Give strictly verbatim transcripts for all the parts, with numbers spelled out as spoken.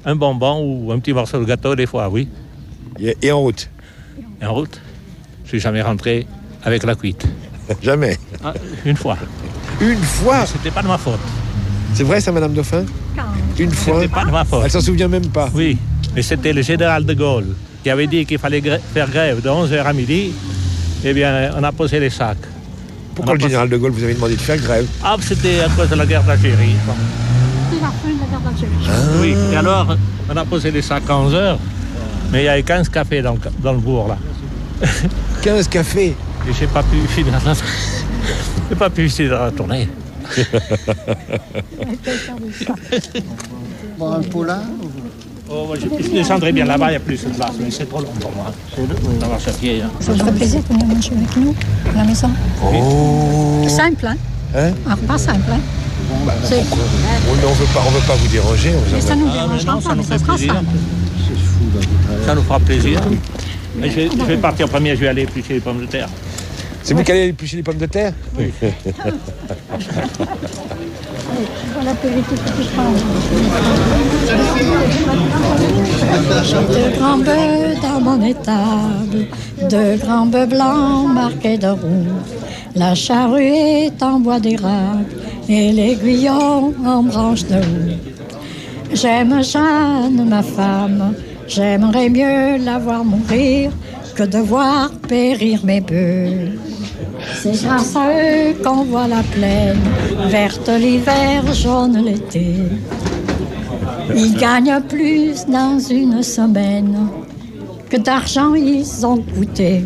un bonbon ou un petit morceau de gâteau, des fois, oui. Et, et en route? Et en route, je suis jamais rentré avec la cuite. Jamais? Ah, une fois. Une fois? C'était pas de ma faute. C'est vrai ça, Madame Dauphin? Une fois? C'était pas de ma faute. Elle s'en souvient même pas? Oui, mais c'était le général de Gaulle qui avait dit qu'il fallait grè- faire grève de onze heures à midi. Eh bien, on a posé les sacs. Pourquoi le posé... général de Gaulle vous avait demandé de faire grève? Ah, c'était à cause de la guerre d'Algérie. C'est la fin de la guerre d'Algérie. Ah. Oui, et alors, on a posé les sacs à onze heures, mais il y avait quinze cafés dans, dans le bourg, là. quinze cafés? Et j'ai pas pu finir la... j'ai pas pu finir la tournée. Bon, un poulain. Oh, moi, je, je descendrai bien là-bas, il y a plus de place, mais c'est trop long pour moi. Ça va se pied. Hein. Ça me ferait plaisir de venir manger avec nous à la maison. Oh. Simple, hein? Hein? Un repas simple, hein? Bah, C'est- oui, mais on veut pas, on veut pas vous déranger. On vous Mais ça emmène. nous Ah, mais dérangera non, pas, ça mais nous ça fait sera plaisir. simple. C'est fou, là, vous travaillez. Ça nous fera plaisir. Mais je, vais, je vais partir premier, je vais aller éplucher les pommes de terre. C'est vous qui allez éplucher les pommes de terre? Oui. Voilà l'apéritif que je prends. De grands bœufs dans mon étable, de grands bœufs blancs marqués de rouge. La charrue est en bois d'érable et l'aiguillon en branche de houx. J'aime Jeanne, ma femme, j'aimerais mieux la voir mourir que de voir périr mes bœufs. C'est grâce à eux qu'on voit la plaine, verte l'hiver, jaune l'été. Ils gagnent plus dans une semaine que d'argent ils ont coûté.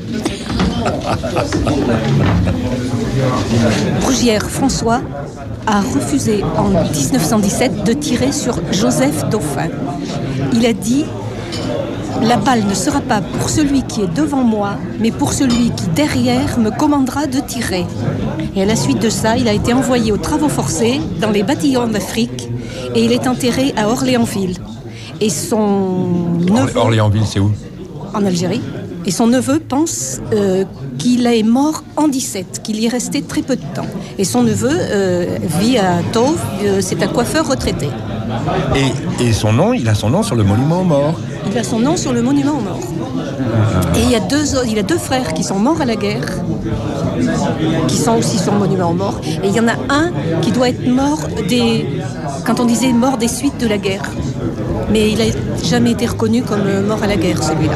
Brugière François a refusé en dix-neuf cent dix-sept de tirer sur Joseph Dauphin. Il a dit « La balle ne sera pas pour celui qui est devant moi, mais pour celui qui derrière me commandera de tirer. » Et à la suite de ça, il a été envoyé aux travaux forcés dans les bataillons d'Afrique et il est enterré à Orléansville. Et son neveu... Orléansville, c'est où? En Algérie. Et son neveu pense euh, qu'il est mort en dix-sept, qu'il y est resté très peu de temps. Et son neveu euh, vit à Tauve, euh, c'est un coiffeur retraité. Et, et son nom, il a son nom sur le monument aux morts. Il a son nom sur le monument aux morts. Et il y a deux, il a deux frères qui sont morts à la guerre, qui sont aussi sur le monument aux morts. Et il y en a un qui doit être mort des... Quand on disait mort des suites de la guerre. Mais il n'a jamais été reconnu comme mort à la guerre, celui-là.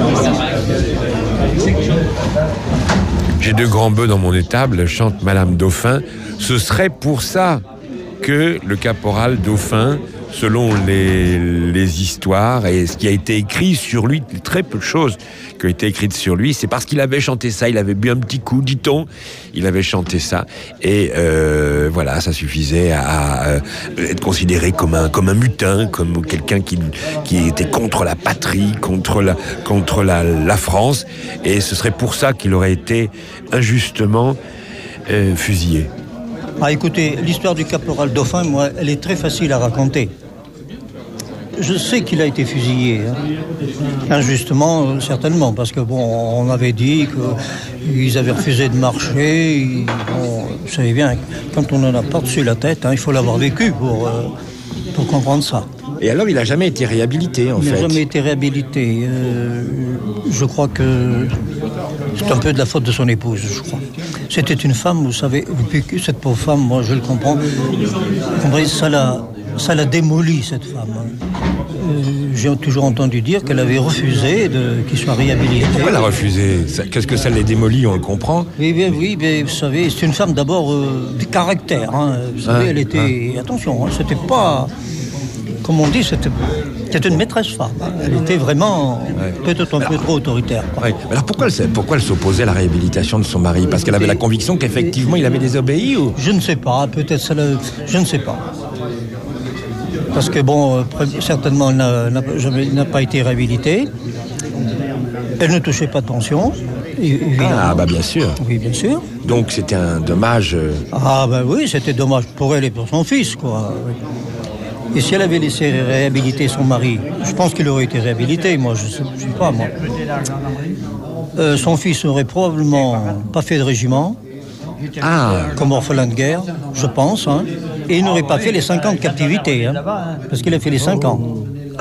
J'ai deux grands bœufs dans mon étable, chante Madame Dauphin. Ce serait pour ça que le caporal Dauphin, selon les, les histoires et ce qui a été écrit sur lui, très peu de choses qui ont été écrites sur lui, c'est parce qu'il avait chanté ça, il avait bu un petit coup, dit-on, il avait chanté ça, et euh, voilà, ça suffisait à, à être considéré comme un, comme un mutin, comme quelqu'un qui, qui était contre la patrie, contre la, contre la, la France, et ce serait pour ça qu'il aurait été injustement euh, fusillé. Ah, écoutez, l'histoire du caporal Dauphin, moi, elle est très facile à raconter. Je sais qu'il a été fusillé, hein. Injustement, certainement, parce que bon, on avait dit qu'ils avaient refusé de marcher. Ils, bon, vous savez bien, quand on en a par-dessus la tête, hein, il faut l'avoir vécu pour, euh, pour comprendre ça. Et alors, il n'a jamais été réhabilité, en il fait. Il n'a jamais été réhabilité. Euh, je crois que c'est un peu de la faute de son épouse, je crois. C'était une femme, vous savez, cette pauvre femme, moi, je le comprends. Vous comprenez, ça l'a, ça l'a démolie, cette femme. Euh, j'ai toujours entendu dire qu'elle avait refusé de, qu'il soit réhabilité. Pourquoi elle a refusé? Qu'est-ce que ça l'ait démolie, on le comprend? Oui, bien, oui, mais vous savez, c'est une femme d'abord euh, de caractère. Hein. Vous savez, ah, elle était... Ah. Attention, hein, c'était pas... Comme on dit, c'était, c'était une maîtresse femme. Elle était vraiment ouais. peut-être un alors, peu trop autoritaire. Ouais. Alors pourquoi elle, pourquoi elle s'opposait à la réhabilitation de son mari? Parce qu'elle avait la conviction qu'effectivement il avait désobéi ou... Je ne sais pas, peut-être ça le... Je ne sais pas. Parce que bon, euh, certainement elle n'a, n'a, jamais, n'a pas été réhabilitée. Elle ne touchait pas de pension. Ah bah bien sûr. Oui, bien sûr. Donc c'était un dommage... Ah bah oui, c'était dommage pour elle et pour son fils, quoi. Et si elle avait laissé réhabiliter son mari, je pense qu'il aurait été réhabilité, moi, je ne sais, sais pas, moi. Euh, son fils n'aurait probablement pas fait de régiment, ah. comme orphelin de guerre, je pense, hein, et il n'aurait pas fait les cinq ans de captivité, hein, parce qu'il a fait les cinq ans.